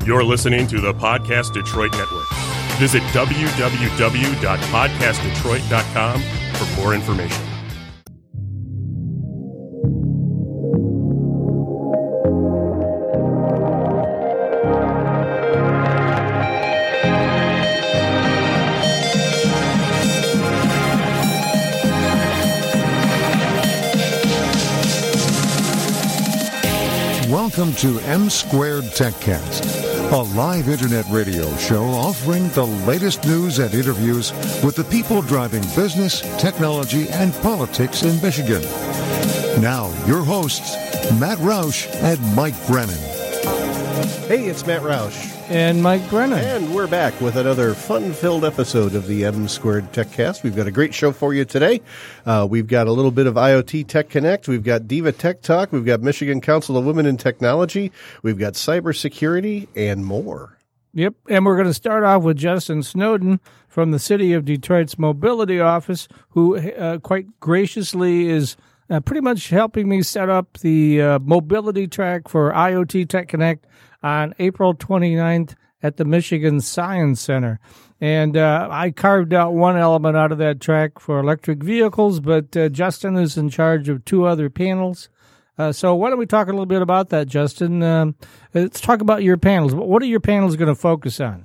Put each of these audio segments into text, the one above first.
You're listening to the Podcast Detroit Network. Visit www.podcastdetroit.com for more information. Welcome to M Squared TechCast, a live internet radio show offering the latest news and interviews with the people driving business, technology, and politics in Michigan. Now, your hosts, Matt Roush and Mike Brennan. Hey, it's Matt Roush. And Mike Brennan. And we're back with another fun-filled episode of the M Squared TechCast. We've got a great show for you today. We've got a little bit of IoT Tech Connect. We've got Diva Tech Talk. We've got Michigan Council of Women in Technology. We've got cybersecurity and more. Yep, and we're going to start off with Justin Snowden from the City of Detroit's Mobility Office, who quite graciously is pretty much helping me set up the mobility track for IoT Tech Connect on April 29th at the Michigan Science Center. And I carved out one element out of that track for electric vehicles, but Justin is in charge of two other panels. So why don't we talk a little bit about that, Justin? Let's talk about your panels. What are your panels going to focus on?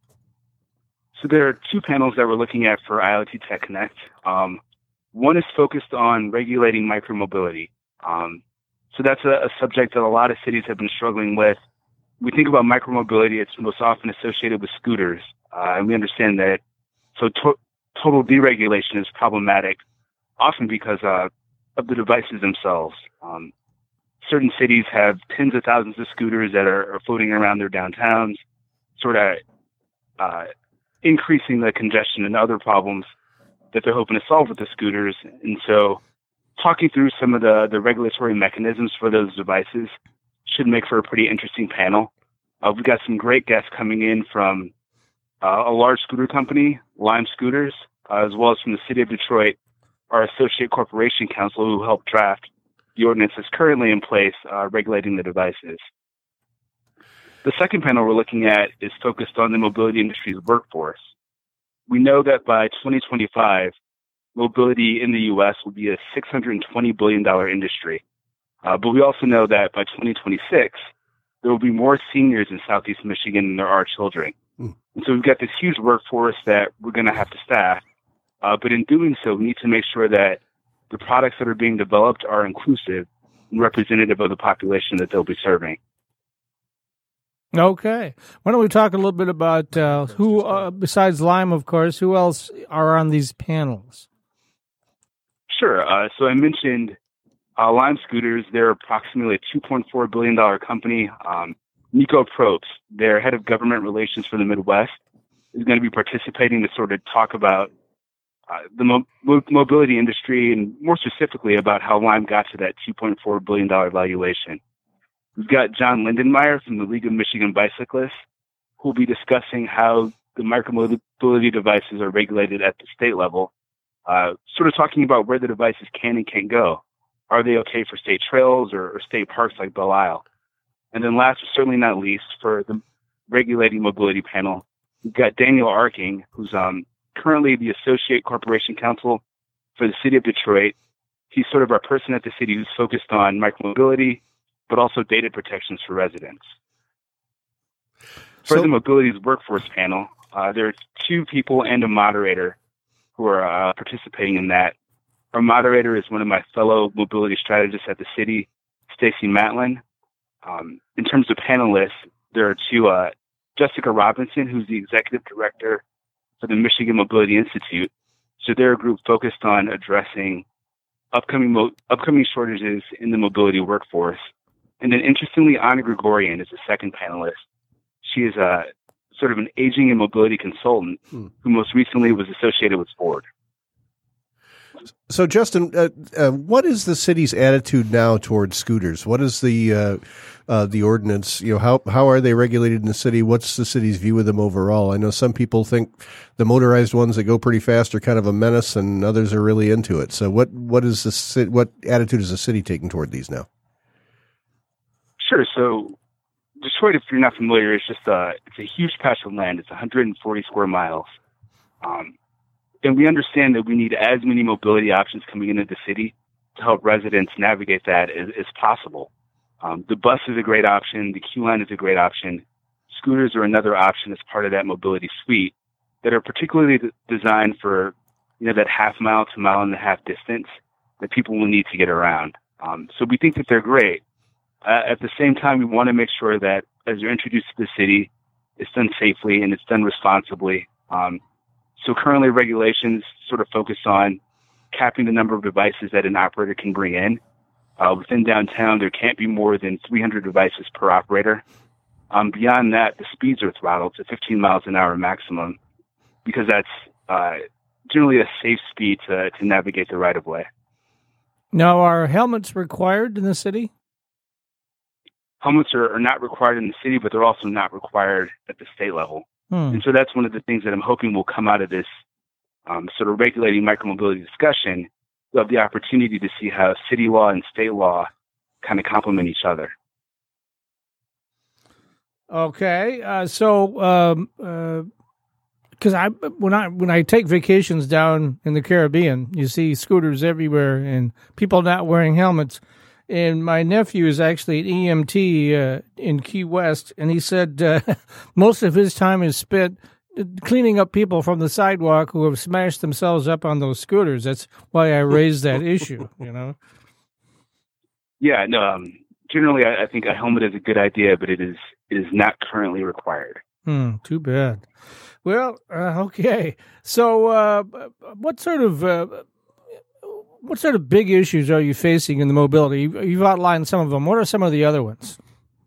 So there are two panels that we're looking at for IoT Tech Connect. One is focused on regulating micromobility. So that's a subject that a lot of cities have been struggling with. We think about micromobility, it's most often associated with scooters. And we understand that total deregulation is problematic, often because of the devices themselves. Certain cities have tens of thousands of scooters that are floating around their downtowns, sort of increasing the congestion and other problems that they're hoping to solve with the scooters. And so talking through some of the regulatory mechanisms for those devices should make for a pretty interesting panel. We've got some great guests coming in from a large scooter company, Lime Scooters, as well as from the City of Detroit, our Associate Corporation Council, who helped draft the ordinance that's currently in place regulating the devices. The second panel we're looking at is focused on the mobility industry's workforce. We know that by 2025, mobility in the U.S. will be a $620 billion industry. But we also know that by 2026, there will be more seniors in Southeast Michigan than there are children. And so we've got this huge workforce that we're going to have to staff. But in doing so, we need to make sure that the products that are being developed are inclusive and representative of the population that they'll be serving. Okay. Why don't we talk a little bit about who, besides Lime, of course, who else are on these panels? Sure. So I mentioned Lime Scooters. They're approximately a $2.4 billion company. Nico Probst, their head of government relations for the Midwest, is going to be participating to sort of talk about the mobility industry and more specifically about how Lime got to that $2.4 billion valuation. We've got John Lindenmeyer from the League of Michigan Bicyclists, who will be discussing how the micromobility devices are regulated at the state level, sort of talking about where the devices can and can't go. Are they okay for state trails or state parks like Belle Isle? And then last but certainly not least, for the regulating mobility panel, we've got Daniel Arking, who's currently the Associate Corporation Counsel for the City of Detroit. He's sort of our person at the city who's focused on micromobility, but also data protections for residents. For the Mobility's Workforce panel, there are two people and a moderator who are participating in that. Our moderator is one of my fellow mobility strategists at the city, Stacy Matlin. In terms of panelists, there are two, Jessica Robinson, who's the executive director for the Michigan Mobility Institute. So they're a group focused on addressing upcoming shortages in the mobility workforce. And then interestingly, Anna Gregorian is the second panelist. She is sort of an aging and mobility consultant who most recently was associated with Ford. So, Justin, what is the city's attitude now towards scooters? What is the ordinance? You know, how are they regulated in the city? What's the city's view of them overall? I know some people think the motorized ones that go pretty fast are kind of a menace, and others are really into it. So, what attitude is the city taking toward these now? Sure. So, Detroit, if you're not familiar, is just it's a huge patch of land. It's 140 square miles. And we understand that we need as many mobility options coming into the city to help residents navigate that as possible. The bus is a great option. The Q line is a great option. Scooters are another option as part of that mobility suite that are particularly designed for, that half-mile to mile-and-a-half distance that people will need to get around. So we think that they're great. At the same time, we want to make sure that as you're introduced to the city, it's done safely and it's done responsibly. So currently regulations sort of focus on capping the number of devices that an operator can bring in. Within downtown, there can't be more than 300 devices per operator. Beyond that, the speeds are throttled to 15 miles an hour maximum because that's generally a safe speed to navigate the right-of-way. Now, are helmets required in the city? Helmets are not required in the city, but they're also not required at the state level. And so that's one of the things that I'm hoping will come out of this sort of regulating micromobility discussion. We'll have the opportunity to see how city law and state law kind of complement each other. Okay, so because when I take vacations down in the Caribbean, you see scooters everywhere and people not wearing helmets. And my nephew is actually an EMT in Key West, and he said most of his time is spent cleaning up people from the sidewalk who have smashed themselves up on those scooters. That's why I raised that issue, Yeah, no. Generally, I think a helmet is a good idea, but it is not currently required. Too bad. Well, okay. So, what sort of big issues are you facing in the mobility? You've outlined some of them. What are some of the other ones?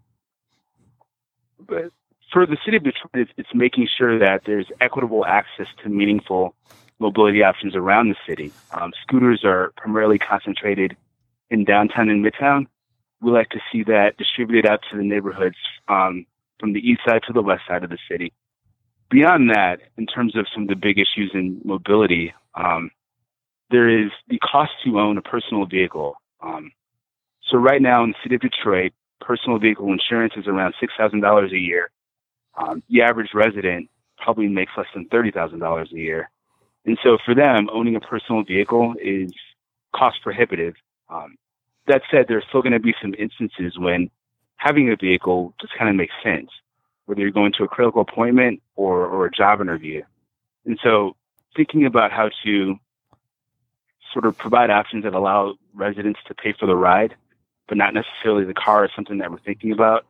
But for the city of Detroit, it's making sure that there's equitable access to meaningful mobility options around the city. Scooters are primarily concentrated in downtown and midtown. We like to see that distributed out to the neighborhoods from the east side to the west side of the city. Beyond that, in terms of some of the big issues in mobility, there is the cost to own a personal vehicle. So right now in the city of Detroit, personal vehicle insurance is around $6,000 a year. The average resident probably makes less than $30,000 a year. And so for them, owning a personal vehicle is cost prohibitive. That said, there's still going to be some instances when having a vehicle just kind of makes sense, whether you're going to a critical appointment or a job interview. And so thinking about how to sort of provide options that allow residents to pay for the ride, but not necessarily the car is something that we're thinking about.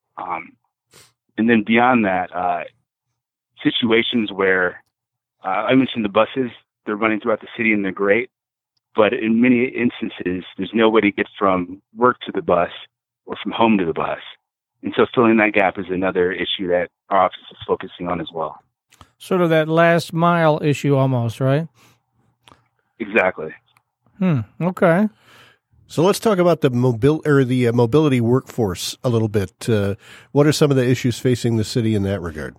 And then beyond that, situations where I mentioned the buses, they're running throughout the city and they're great, but in many instances, there's no way to get from work to the bus or from home to the bus. And so filling that gap is another issue that our office is focusing on as well. Sort of that last mile issue almost, right? Exactly. Okay. So let's talk about the mobility workforce a little bit. What are some of the issues facing the city in that regard?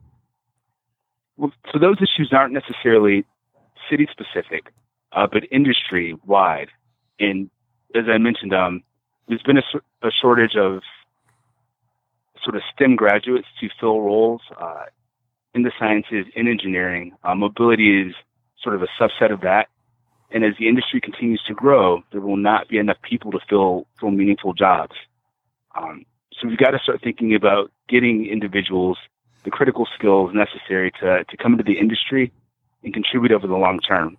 Well, so those issues aren't necessarily city specific, but industry wide. And as I mentioned, there's been a shortage of sort of STEM graduates to fill roles in the sciences, in engineering. Mobility is sort of a subset of that. And as the industry continues to grow, there will not be enough people to fill meaningful jobs. So we've got to start thinking about getting individuals the critical skills necessary to come into the industry and contribute over the long term.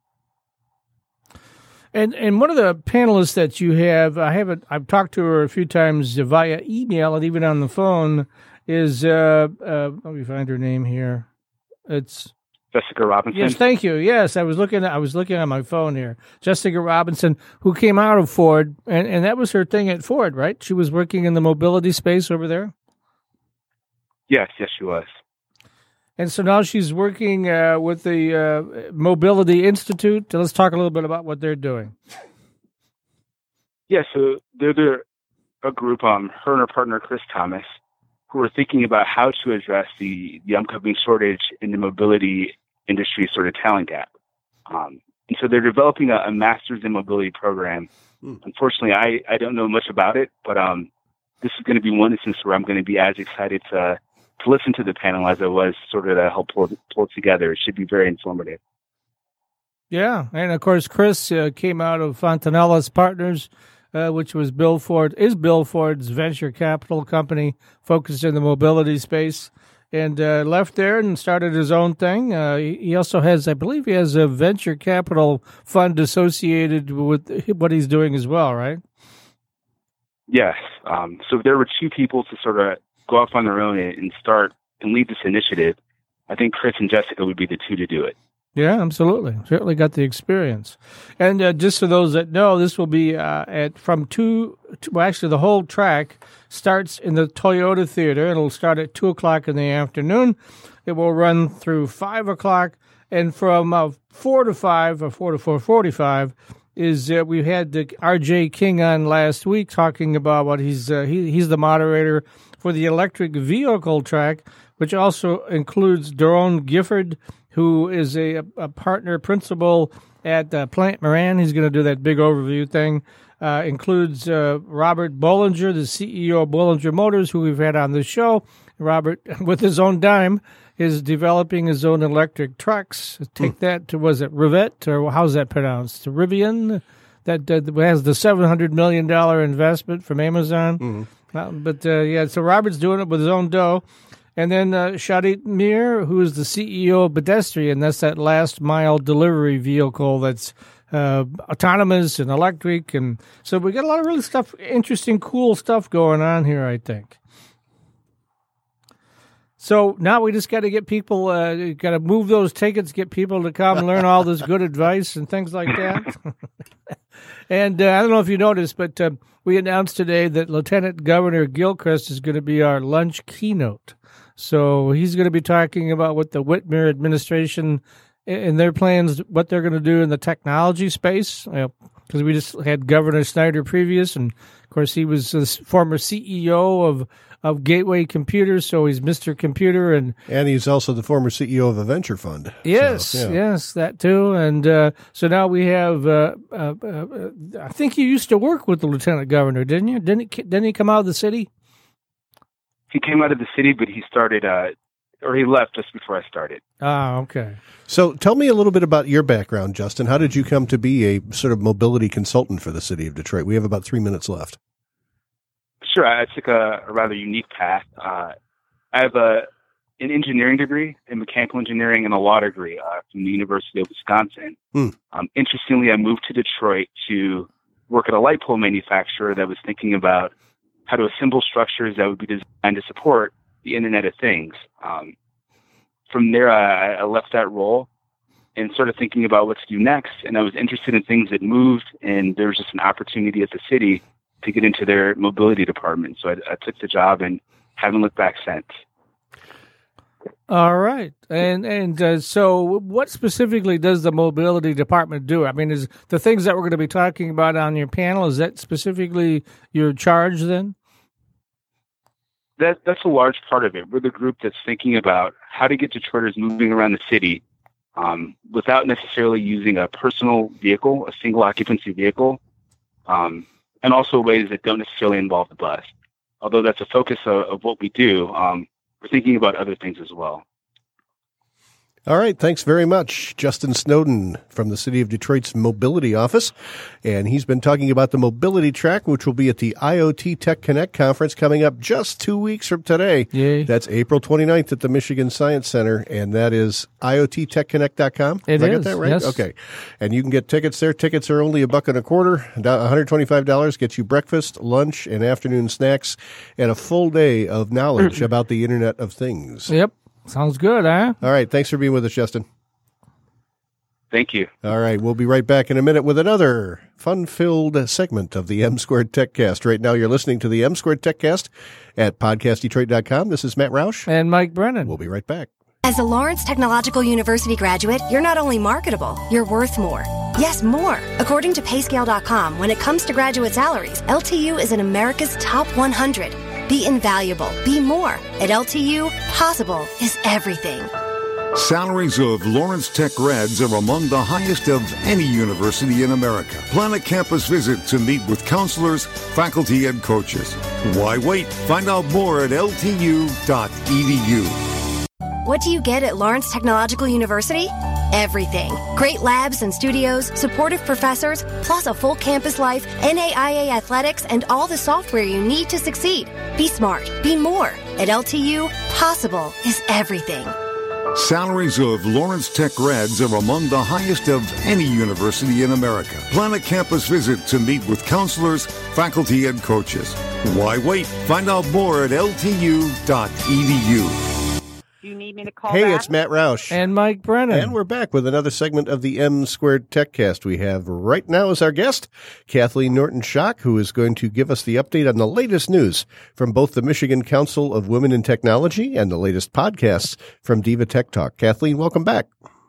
And one of the panelists that you have, I've talked to her a few times via email and even on the phone, is let me find her name here. It's Jessica Robinson. Yes, thank you. Yes, I was looking at my phone here. Jessica Robinson, who came out of Ford, and that was her thing at Ford, right? She was working in the mobility space over there. Yes, she was. And so now she's working with the Mobility Institute. Let's talk a little bit about what they're doing. Yeah, so they're a group, her and her partner, Chris Thomas, who are thinking about how to address the upcoming shortage in the mobility industry sort of talent gap. And so they're developing a master's in mobility program. Unfortunately, I don't know much about it, but this is going to be one instance where I'm going to be as excited to listen to the panel as I was sort of to help pull it together. It should be very informative. Yeah, and of course, Chris came out of Fontanellas Partners, which was Bill Ford's venture capital company focused in the mobility space, and left there and started his own thing. He also has, I believe, a venture capital fund associated with what he's doing as well, right? Yes. So there were two people to sort of go off on their own and start and lead this initiative. I think Chris and Jessica would be the two to do it. Yeah, absolutely. Certainly got the experience. And just for those that know, this will be the whole track starts in the Toyota Theater. It'll start at 2 o'clock in the afternoon. It will run through 5 o'clock. And from 4 to 5 or 4 to 4:45 is we had R.J. King on last week talking about what he's the moderator for the electric vehicle track, which also includes Daron Gifford, who is a partner principal at Plant Moran. He's going to do that big overview thing. Includes Robert Bollinger, the CEO of Bollinger Motors, who we've had on the show. Robert, with his own dime, is developing his own electric trucks. Take that to, was it Rivet, or how's that pronounced? Rivian, that has the $700 million investment from Amazon. So Robert's doing it with his own dough. And then Shadid Mir, who is the CEO of Pedestrian. That's that last mile delivery vehicle that's autonomous and electric. And so we got a lot of really interesting, cool stuff going on here, I think. So now we just got to get people, got to move those tickets, get people to come and learn all this good advice and things like that. And I don't know if you noticed, but we announced today that Lieutenant Governor Gilchrist is going to be our lunch keynote. So he's going to be talking about what the Whitmer administration and their plans, what they're going to do in the technology space. Because we just had Governor Snyder previous, and of course he was the former CEO of Gateway Computers, so he's Mr. Computer, and he's also the former CEO of a venture fund. Yes, yes, that too. And so now we have. I think you used to work with the Lieutenant Governor, didn't you? Didn't he come out of the city? He came out of the city, but he started, or he left just before I started. Ah, okay. So tell me a little bit about your background, Justin. How did you come to be a sort of mobility consultant for the city of Detroit? We have about 3 minutes left. Sure. I took a rather unique path. I have an engineering degree in mechanical engineering and a law degree from the University of Wisconsin. Interestingly, I moved to Detroit to work at a light pole manufacturer that was thinking about how to assemble structures that would be designed to support the Internet of Things. From there, I left that role and started thinking about what to do next. And I was interested in things that moved, and there was just an opportunity at the city to get into their mobility department. So I took the job and haven't looked back since. All right. And so what specifically does the mobility department do? I mean, is the things that we're going to be talking about on your panel, is that specifically your charge then? That's a large part of it. We're the group that's thinking about how to get Detroiters moving around the city without necessarily using a personal vehicle, a single occupancy vehicle, and also ways that don't necessarily involve the bus. Although that's a focus of what we do, we're thinking about other things as well. All right. Thanks very much, Justin Snowden from the City of Detroit's Mobility Office. And he's been talking about the mobility track, which will be at the IoT Tech Connect conference coming up just 2 weeks from today. Yay. That's April 29th at the Michigan Science Center, and that is iottechconnect.com. Did I get that right? Yes. Okay. And you can get tickets there. Tickets are only $1.25. $125 gets you breakfast, lunch, and afternoon snacks, and a full day of knowledge about the Internet of Things. Yep. Sounds good, huh? All right. Thanks for being with us, Justin. Thank you. All right. We'll be right back in a minute with another fun-filled segment of the M-Squared TechCast. Right now, you're listening to the M-Squared TechCast at podcastdetroit.com. This is Matt Roush. And Mike Brennan. We'll be right back. As a Lawrence Technological University graduate, you're not only marketable, you're worth more. Yes, more. According to Payscale.com, when it comes to graduate salaries, LTU is in America's top 100. Be invaluable. Be more. At LTU, possible is everything. Salaries of Lawrence Tech grads are among the highest of any university in America. Plan a campus visit to meet with counselors, faculty, and coaches. Why wait? Find out more at ltu.edu. What do you get at Lawrence Technological University? Everything. Great labs and studios, supportive professors, plus a full campus life, NAIA athletics, and all the software you need to succeed. Be smart. Be more. At LTU, possible is everything. Salaries of Lawrence Tech grads are among the highest of any university in America. Plan a campus visit to meet with counselors, faculty, and coaches. Why wait? Find out more at ltu.edu. Do you need me to call Hey, back? it's Matt Roush. And Mike Brennan. And we're back with another segment of the M Squared TechCast. We have right now as our guest, Kathleen Norton-Schock, who is going to give us the update on the latest news from both the Michigan Council of Women in Technology and the latest podcasts from Diva Tech Talk. Kathleen, welcome back.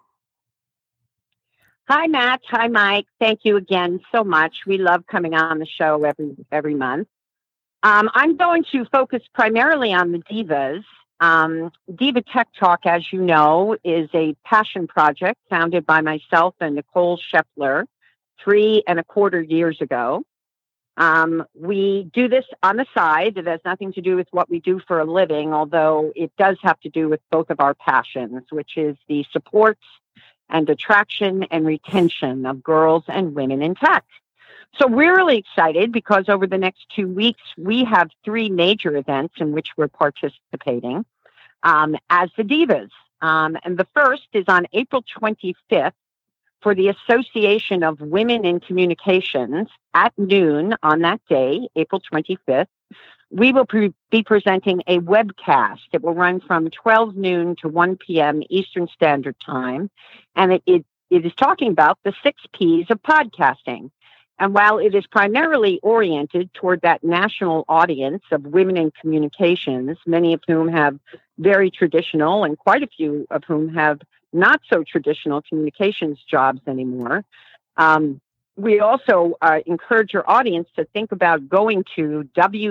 Hi, Matt. Hi, Mike. Thank you again so much. We love coming on the show every month. I'm going to focus primarily on the Divas. Diva Tech Talk, as you know, is a passion project founded by myself and Nicole Scheffler 3.25 years ago. We do this on the side. It has nothing to do with what we do for a living, although it does have to do with both of our passions, which is the support and attraction and retention of girls and women in tech. So we're really excited because over the next 2 weeks, we have 3 major events in which we're participating as the Divas. And the first is on April 25th for the Association of Women in Communications at noon on that day, April 25th. We will be presenting a webcast. It will run from 12 noon to 1 p.m. Eastern Standard Time. And it is talking about the 6 Ps of podcasting. And while it is primarily oriented toward that national audience of women in communications, many of whom have very traditional and quite a few of whom have not so traditional communications jobs anymore, we also encourage your audience to think about going to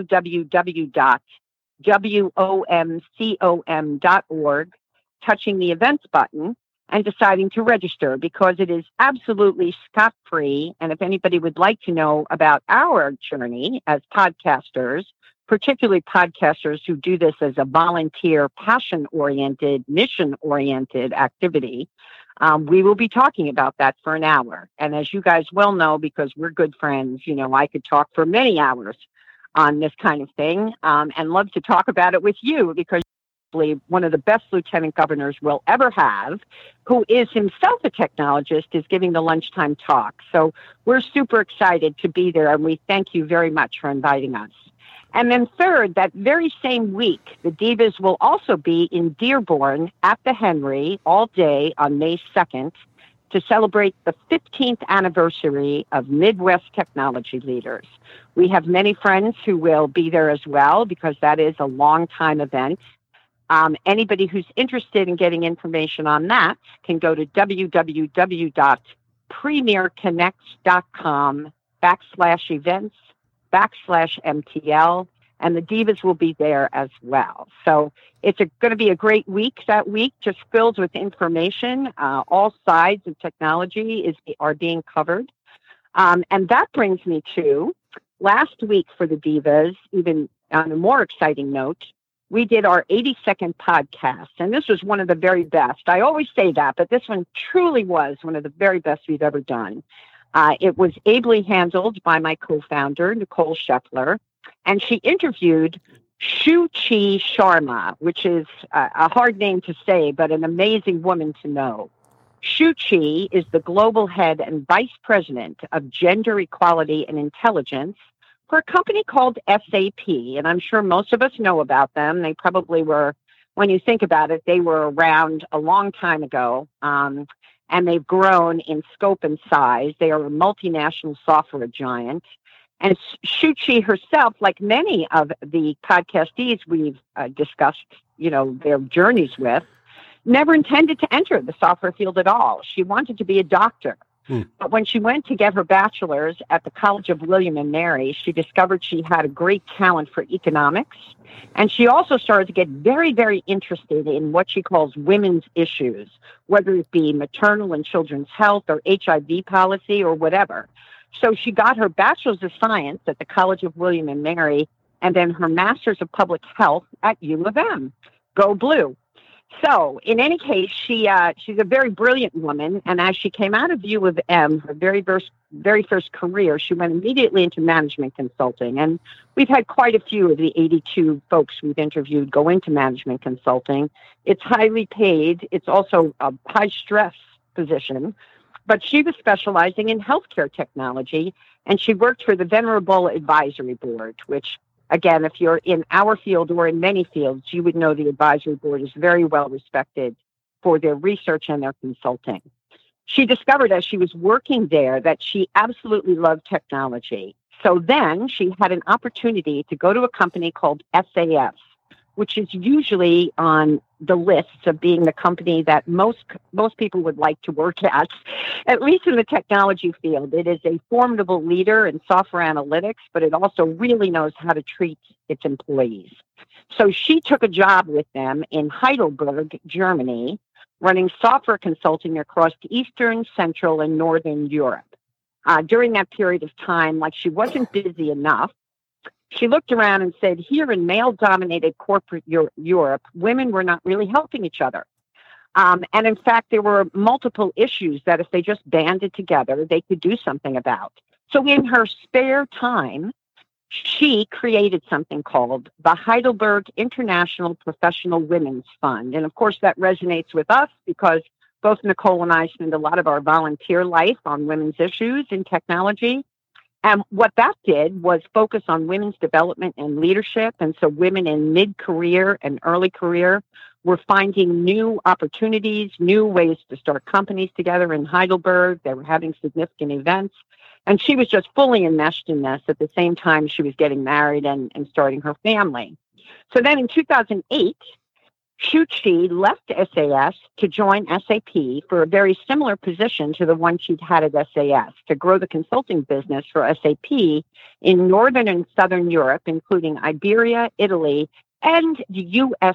www.womcom.org, touching the events button, and deciding to register because it is absolutely scot-free. And if anybody would like to know about our journey as podcasters, particularly podcasters who do this as a volunteer, passion-oriented, mission-oriented activity, we will be talking about that for an hour. And as you guys well know, because we're good friends, you know, I could talk for many hours on this kind of thing and love to talk about it with you because one of the best lieutenant governors we'll ever have, who is himself a technologist, is giving the lunchtime talk. So we're super excited to be there, and we thank you very much for inviting us. And then third, that very same week, the Divas will also be in Dearborn at the Henry all day on May 2nd to celebrate the 15th anniversary of Midwest Technology Leaders. We have many friends who will be there as well because that is a long-time event. Anybody who's interested in getting information on that can go to www.premierconnects.com/events/MTL, and the Divas will be there as well. So it's going to be a great week that week, just filled with information. All sides of technology are being covered. And that brings me to last week for the Divas, even on a more exciting note, we did our 82nd podcast, and this was one of the very best. I always say that, but this one truly was one of the very best we've ever done. It was ably handled by my co-founder, Nicole Scheffler, and she interviewed Shuchi Sharma, which is a hard name to say, but an amazing woman to know. Shuchi is the global head and vice president of gender equality and intelligence for a company called SAP, and I'm sure most of us know about them. They probably were, when you think about it, they were around a long time ago, and they've grown in scope and size. They are a multinational software giant. And Shuchi herself, like many of the podcastees we've discussed, you know, their journeys with, never intended to enter the software field at all. She wanted to be a doctor. But when she went to get her bachelor's at the College of William and Mary, she discovered she had a great talent for economics. And she also started to get very, very interested in what she calls women's issues, whether it be maternal and children's health or HIV policy or whatever. So she got her bachelor's of science at the College of William and Mary, and then her master's of public health at U of M. Go Blue. So, in any case, she's a very brilliant woman, and as she came out of U of M, her very first career, she went immediately into management consulting. And we've had quite a few of the 82 folks we've interviewed go into management consulting. It's highly paid. It's also a high-stress position. But she was specializing in healthcare technology, and she worked for the Venerable Advisory Board, which, again, if you're in our field or in many fields, you would know the advisory board is very well respected for their research and their consulting. She discovered as she was working there that she absolutely loved technology. So then she had an opportunity to go to a company called SAS, which is usually on the lists of being the company that most people would like to work at least in the technology field. It is a formidable leader in software analytics, but it also really knows how to treat its employees. So she took a job with them in Heidelberg, Germany, running software consulting across Eastern, Central, and Northern Europe. During that period of time, like she wasn't busy enough, she looked around and said, here in male-dominated corporate Europe, women were not really helping each other. And in fact, there were multiple issues that if they just banded together, they could do something about. So in her spare time, she created something called the Heidelberg International Professional Women's Fund. And of course, that resonates with us because both Nicole and I spend a lot of our volunteer life on women's issues in technology. And what that did was focus on women's development and leadership. And so women in mid-career and early career were finding new opportunities, new ways to start companies together in Heidelberg. They were having significant events. And she was just fully enmeshed in this at the same time she was getting married and starting her family. So then in 2008, Shuchi left SAS to join SAP for a very similar position to the one she'd had at SAS, to grow the consulting business for SAP in Northern and Southern Europe, including Iberia, Italy, and the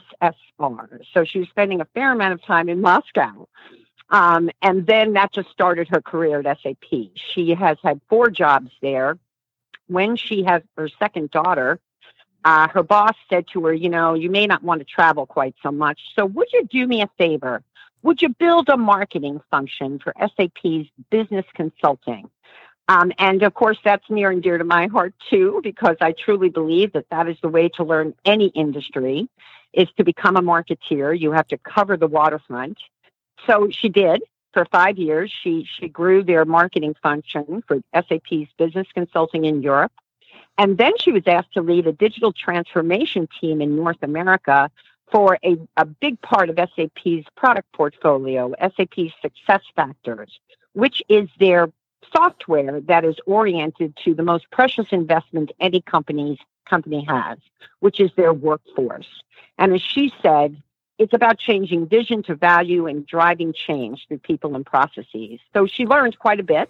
USSR. So she was spending a fair amount of time in Moscow. And then that just started her career at SAP. She has had 4 jobs there. When she has her second daughter, her boss said to her, you may not want to travel quite so much. So would you do me a favor? Would you build a marketing function for SAP's business consulting? And of course, that's near and dear to my heart, too, because I truly believe that is the way to learn any industry, is to become a marketeer. You have to cover the waterfront. So she did. For 5 years, she grew their marketing function for SAP's business consulting in Europe. And then she was asked to lead a digital transformation team in North America for a big part of SAP's product portfolio, SAP SuccessFactors, which is their software that is oriented to the most precious investment any company has, which is their workforce. And as she said, it's about changing vision to value and driving change through people and processes. So she learned quite a bit.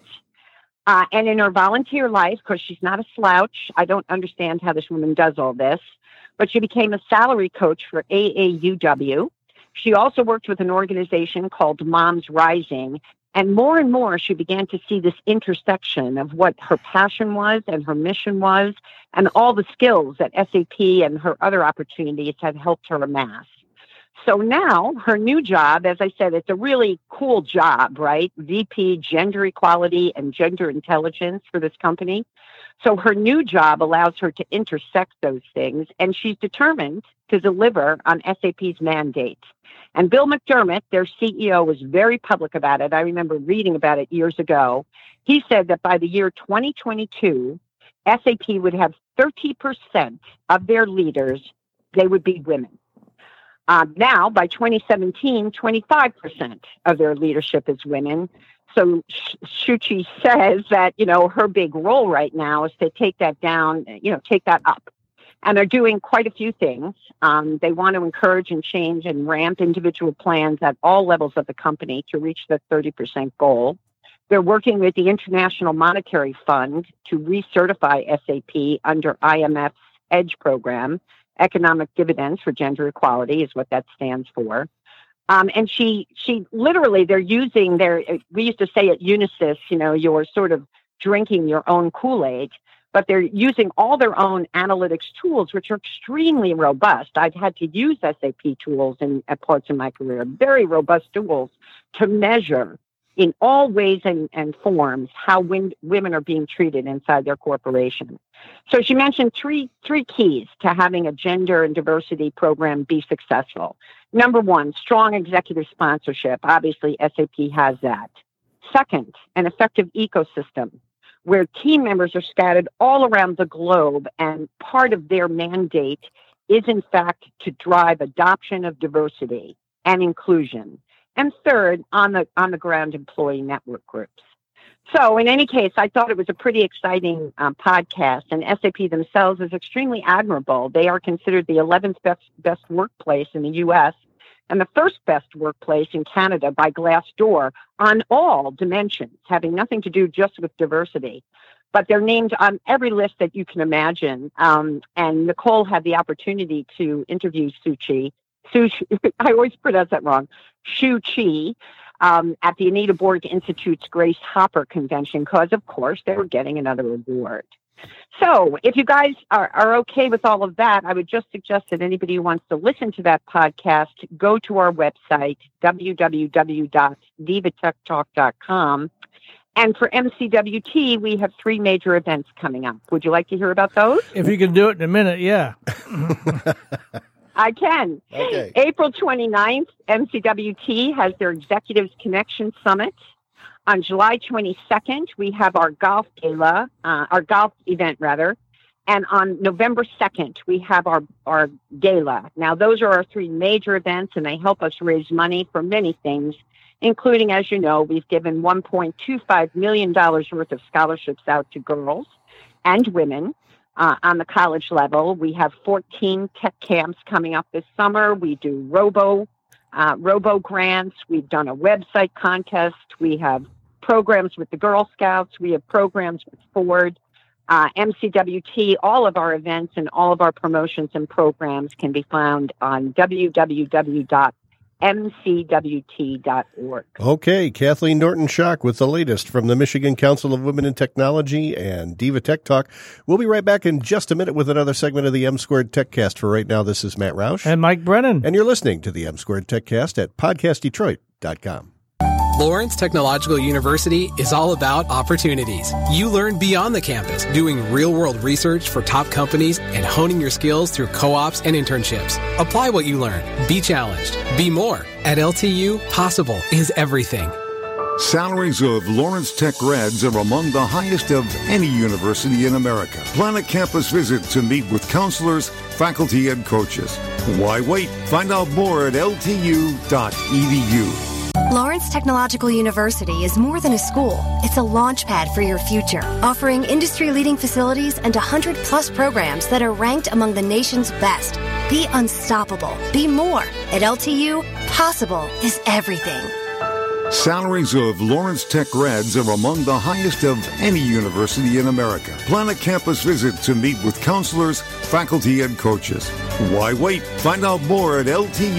And in her volunteer life, because she's not a slouch, I don't understand how this woman does all this, but she became a salary coach for AAUW. She also worked with an organization called Moms Rising. And more, she began to see this intersection of what her passion was and her mission was, and all the skills that SAP and her other opportunities had helped her amass. So now her new job, as I said, it's a really cool job, right? VP Gender Equality and Gender Intelligence for this company. So her new job allows her to intersect those things, and she's determined to deliver on SAP's mandate. And Bill McDermott, their CEO, was very public about it. I remember reading about it years ago. He said that by the year 2022, SAP would have 30% of their leaders, they would be women. Now, by 2017, 25% of their leadership is women. So Shuchi says that, her big role right now is to take that down, take that up. And they're doing quite a few things. They want to encourage and change and ramp individual plans at all levels of the company to reach the 30% goal. They're working with the International Monetary Fund to recertify SAP under IMF's EDGE program. Economic Dividends for Gender Equality is what that stands for. And she literally, they're using we used to say at Unisys, you're sort of drinking your own Kool-Aid, but they're using all their own analytics tools, which are extremely robust. I've had to use SAP tools at parts of my career, very robust tools to measure in all ways and forms how women are being treated inside their corporation. So she mentioned three keys to having a gender and diversity program be successful. Number one, strong executive sponsorship. Obviously, SAP has that. Second, an effective ecosystem where team members are scattered all around the globe, and part of their mandate is, in fact, to drive adoption of diversity and inclusion. And third, on the ground employee network groups. So in any case, I thought it was a pretty exciting podcast, and SAP themselves is extremely admirable. They are considered the 11th best workplace in the U.S. and the first best workplace in Canada by Glassdoor on all dimensions, having nothing to do just with diversity. But they're named on every list that you can imagine. And Nicole had the opportunity to interview Shu Chi. I always pronounce that wrong. Shu Chi. At the Anita Borg Institute's Grace Hopper Convention, because, of course, they were getting another award. So if you guys are okay with all of that, I would just suggest that anybody who wants to listen to that podcast, go to our website, www.divatechtalk.com. And for MCWT, we have 3 major events coming up. Would you like to hear about those? If you can do it in a minute, yeah. I can. Okay. April 29th, MCWT has their Executives Connection Summit. On July 22nd, we have our golf gala, our golf event, rather. And on November 2nd, we have our gala. Now, those are our 3 major events, and they help us raise money for many things, including, as you know, we've given $1.25 million worth of scholarships out to girls and women. On the college level, we have 14 tech camps coming up this summer. We do robo grants. We've done a website contest. We have programs with the Girl Scouts. We have programs with Ford, MCWT. All of our events and all of our promotions and programs can be found on www.mcwt.org. Okay, Kathleen Norton-Schock with the latest from the Michigan Council of Women in Technology and Diva Tech Talk. We'll be right back in just a minute with another segment of the M2 TechCast. For right now, this is Matt Roush. And Mike Brennan. And you're listening to the M2 TechCast at podcastdetroit.com. Lawrence Technological University is all about opportunities. You learn beyond the campus, doing real-world research for top companies and honing your skills through co-ops and internships. Apply what you learn. Be challenged. Be more. At LTU, possible is everything. Salaries of Lawrence Tech grads are among the highest of any university in America. Plan a campus visit to meet with counselors, faculty, and coaches. Why wait? Find out more at ltu.edu. Lawrence Technological University is more than a school. It's a launch pad for your future, offering industry-leading facilities and 100-plus programs that are ranked among the nation's best. Be unstoppable. Be more. At LTU, possible is everything. Salaries of Lawrence Tech grads are among the highest of any university in America. Plan a campus visit to meet with counselors, faculty, and coaches. Why wait? Find out more at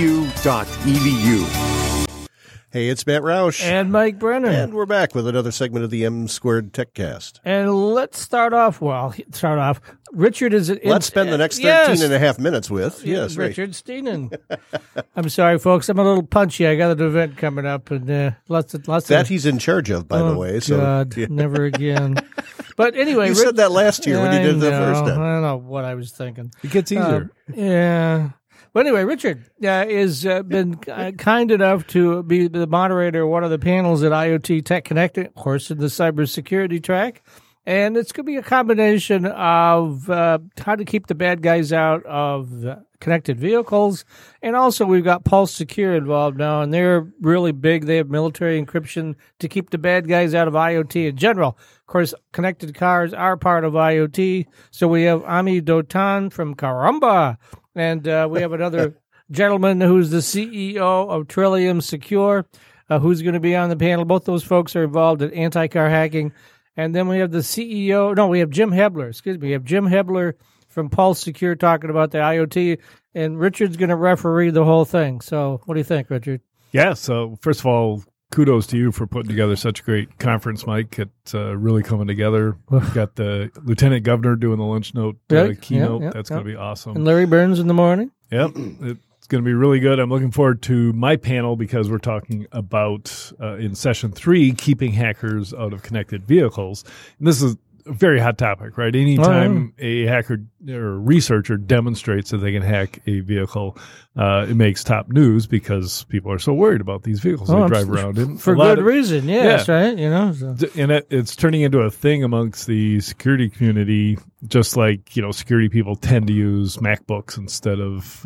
ltu.edu. Hey, it's Matt Roush. And Mike Brennan. And we're back with another segment of the M2 TechCast. And let's start off. Richard is... Let's spend the next 13 and a half minutes with. Yes, Richard Steenan. I'm sorry, folks. I'm a little punchy. I got an event coming up, and lots of... That he's in charge of, by the way. So, God, never again. But anyway... You said that last year when you did the first time. I don't know what I was thinking. It gets easier. Yeah. But anyway, Richard has been kind enough to be the moderator of one of the panels at IoT Tech Connected, of course, in the cybersecurity track. And it's going to be a combination of how to keep the bad guys out of connected vehicles. And also we've got Pulse Secure involved now, and they're really big. They have military encryption to keep the bad guys out of IoT in general. Of course, connected cars are part of IoT. So we have Ami Dotan from Caramba. And we have another gentleman who's the CEO of Trillium Secure. who's going to be on the panel. Both those folks are involved in anti-car hacking. And then we have the CEO. No, we have Jim Hebler. Excuse me. We have Jim Hebler from Pulse Secure talking about the IoT. And Richard's going to referee the whole thing. So what do you think, Richard? Yeah. So first of all, kudos to you for putting together such a great conference, Mike. It's really coming together. We've got the Lieutenant Governor doing the lunch note keynote. That's going to be awesome. And Larry Burns in the morning. Yep. It's going to be really good. I'm looking forward to my panel because we're talking about, in session 3, keeping hackers out of connected vehicles. And this is a very hot topic, right? Anytime a hacker or a researcher demonstrates that they can hack a vehicle, it makes top news because people are so worried about these vehicles they drive around in. For good reason, yes, right? You know, so. And it's turning into a thing amongst the security community, just like, security people tend to use MacBooks instead of,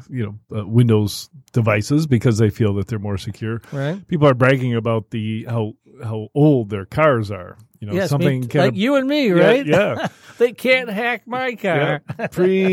Windows devices because they feel that they're more secure. Right. People are bragging about how old their cars are. Yes, something like you and me, right? Yeah. They can't hack my car. Yeah.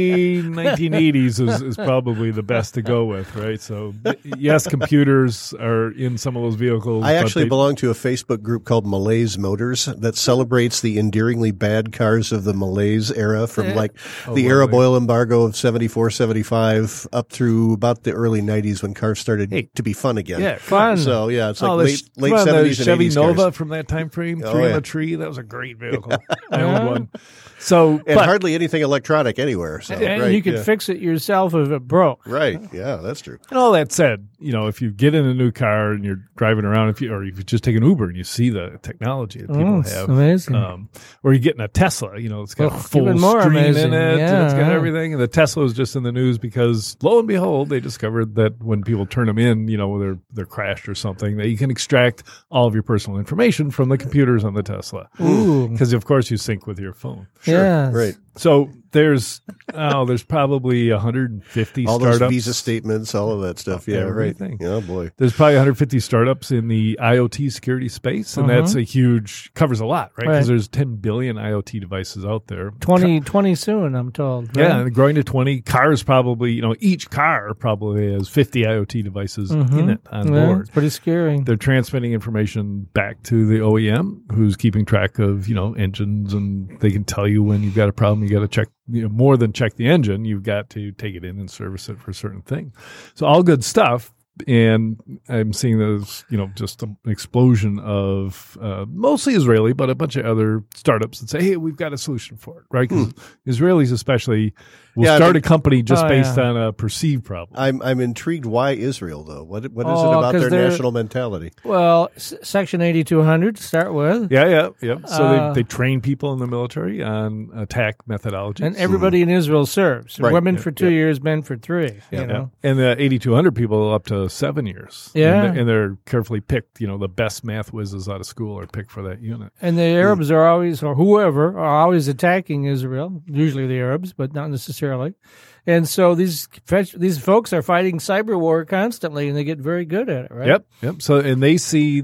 Pre-1980s is probably the best to go with, right? So, yes, computers are in some of those vehicles. I actually belong to a Facebook group called Malaise Motors that celebrates the endearingly bad cars of the Malaise era from the Arab oil embargo of 74, 75 up through about the early 90s when cars started to be fun again. Yeah, fun. So, yeah, it's like late 70s and Chevy 80s Nova cars. from that time frame, Three on a Tree. That was a great vehicle. I owned one. So, and hardly anything electronic anywhere. So, and you could fix it yourself if it broke. Right. Yeah, that's true. And all that said, if you get in a new car and you're driving around, or if you just take an Uber and you see the technology that people have, amazing. Or you get in a Tesla, it's got a full even more screen amazing. in it, Yeah, and it's got everything. And the Tesla was just in the news because, lo and behold, they discovered that when people turn them in, they're crashed or something, that you can extract all of your personal information from the computers on the Tesla. Because of course you sync with your phone. Sure. Yes. Right. So there's probably 150 all startups. Those visa statements, all of that stuff. Yeah, everything. Right. Oh boy. There's probably 150 startups in the IoT security space, and that's covers a lot, right? Because there's 10 billion IoT devices out there. 20 soon, I'm told. Right? Yeah, and growing to 20. Cars probably, each car probably has 50 IoT devices in it on board. It's pretty scary. They're transmitting information back to the OEM, who's keeping track of, engines, and they can tell you when you've got a problem. You got to check, more than check the engine. You've got to take it in and service it for a certain thing. So all good stuff. And I'm seeing those, just an explosion of mostly Israeli, but a bunch of other startups that say, hey, we've got a solution for it, right? Because Israelis especially will start a company just based on a perceived problem. I'm intrigued. Why Israel, though? What is it about their national mentality? Well, Section 8200 to start with. Yeah. So they train people in the military on attack methodologies. And everybody in Israel serves. Right. Women for 2 years, men for 3. And the 8200 people up to 7 years. Yeah. And they're carefully picked, the best math whizzes out of school are picked for that unit. And the Arabs are always, or whoever, are always attacking Israel, usually the Arabs, but not necessarily. And so these folks are fighting cyber war constantly, and they get very good at it, right? Yep. So, and they see,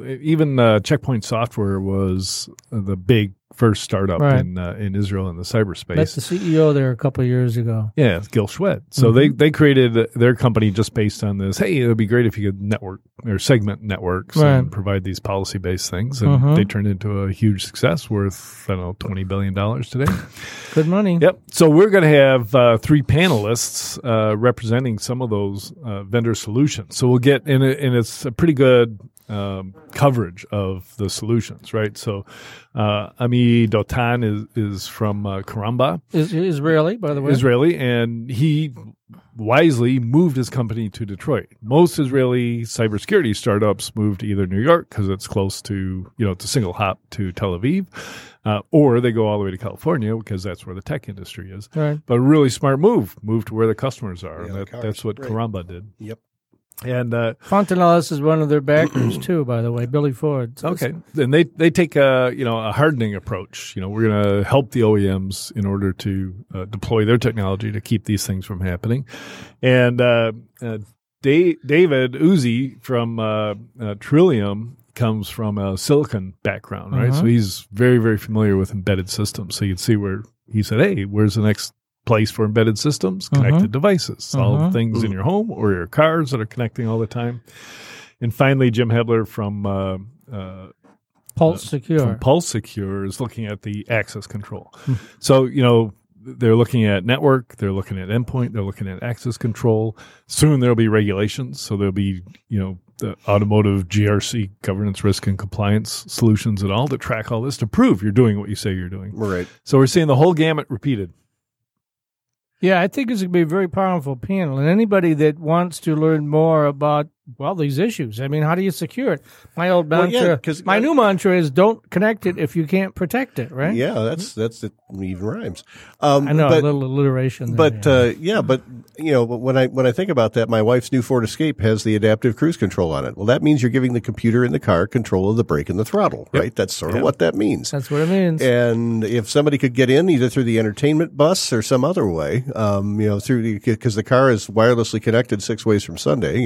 even Checkpoint Software was the big first startup in Israel in the cyberspace. Met the CEO there a couple of years ago. Yeah, it's Gil Schwed. So they created their company just based on this. Hey, it would be great if you could network or segment networks and provide these policy-based things. And they turned into a huge success worth, $20 billion today. Good money. Yep. So we're going to have 3 panelists representing some of those vendor solutions. So we'll get and it's a pretty good coverage of the solutions, right? So Ami Dotan is from Karamba. Is Israeli, by the way. Israeli, and he wisely moved his company to Detroit. Most Israeli cybersecurity startups moved to either New York because it's close to, it's a single hop to Tel Aviv, or they go all the way to California because that's where the tech industry is. Right. But a really smart move to where the customers are. Yeah, and that's what Karamba did. Yep. And Fontanellis is one of their backers too, by the way, Billy Ford. So okay, and they take a hardening approach. We're going to help the OEMs in order to deploy their technology to keep these things from happening. And David Uzi from Trillium comes from a silicon background, right? So he's very, very familiar with embedded systems. So you can see where he said, "Hey, where's the next place for embedded systems, connected devices, all the things in your home or your cars that are connecting all the time." And finally, Jim Hebler from Pulse Secure. From Pulse Secure is looking at the access control. So, they're looking at network, they're looking at endpoint, they're looking at access control. Soon there'll be regulations. So there'll be, the automotive GRC, governance, risk, and compliance solutions and all to track all this to prove you're doing what you say you're doing. Right. So we're seeing the whole gamut repeated. Yeah, I think it's going to be a very powerful panel. And anybody that wants to learn more about, these issues. I mean, how do you secure it? My old mantra, new mantra is don't connect it if you can't protect it, right? Yeah, that's it even rhymes. I know, a little alliteration there. But when I think about that, my wife's new Ford Escape has the adaptive cruise control on it. Well, that means you're giving the computer in the car control of the brake and the throttle, right? That's sort of what that means. That's what it means. And if somebody could get in either through the entertainment bus or some other way, because the car is wirelessly connected 6 ways from Sunday,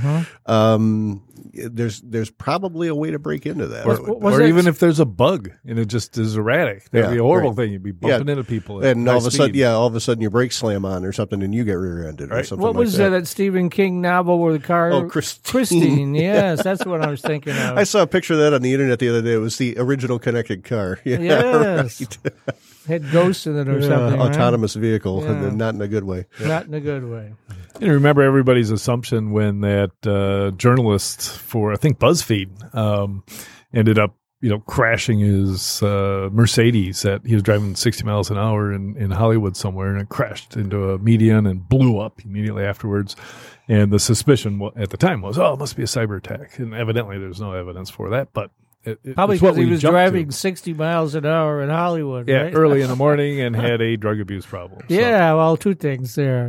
there's probably a way to break into that. Or even if there's a bug and it just is erratic, that'd be a horrible thing. You'd be bumping into people. And all of a sudden your brakes slam on or something and you get rear-ended or something What was that Stephen King novel where the car... Oh, Christine. Yes, that's what I was thinking of. I saw a picture of that on the internet the other day. It was the original connected car. Yeah, yes. Right. Had ghosts in it or something. Autonomous vehicle, not in a good way. Not in a good way. Remember everybody's assumption when that journalist for, I think, BuzzFeed ended up, crashing his Mercedes that he was driving 60 miles an hour in Hollywood somewhere, and it crashed into a median and blew up immediately afterwards. And the suspicion at the time was, it must be a cyber attack. And evidently there's no evidence for that, but probably because he was driving 60 miles an hour in Hollywood. Yeah, right? Early in the morning and had a drug abuse problem. So. Yeah, well, two things there,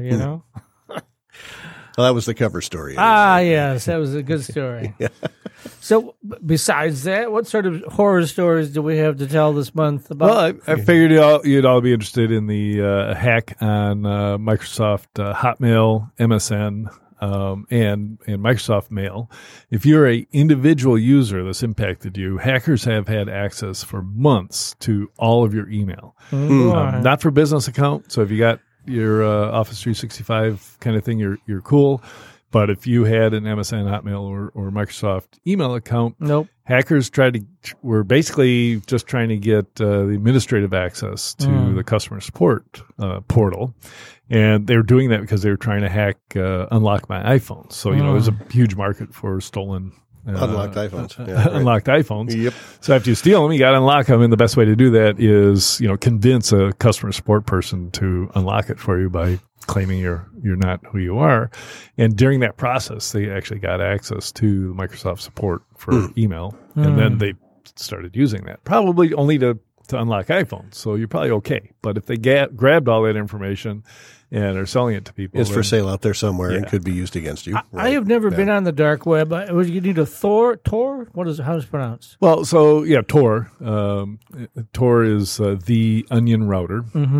Well, that was the cover story. Yes, that was a good story. So, besides that, what sort of horror stories do we have to tell this month about? Well, I figured you'd all be interested in the hack on Microsoft Hotmail, MSN, and Microsoft Mail. If you're an individual user that's impacted you, hackers have had access for months to all of your email. Not for business account. So if you got your Office 365 kind of thing, you're cool. But if you had an MSN, Hotmail, or Microsoft email account, hackers were basically just trying to get the administrative access to the customer support portal. And they were doing that because they were trying to hack Unlock My iPhone. So, there's a huge market for stolen unlocked iPhones. Unlocked iPhones. Yep. So after you steal them, you got to unlock them. And the best way to do that is, convince a customer support person to unlock it for you by claiming you're not who you are. And during that process, they actually got access to Microsoft support for email. And then they started using that, probably only to unlock iPhones. So you're probably okay. But if they grabbed all that information and are selling it to people, it's for sale out there somewhere and could be used against you. I have never been on the dark web. You need a Tor? How is it pronounced? Well, so Tor. Tor is the onion router,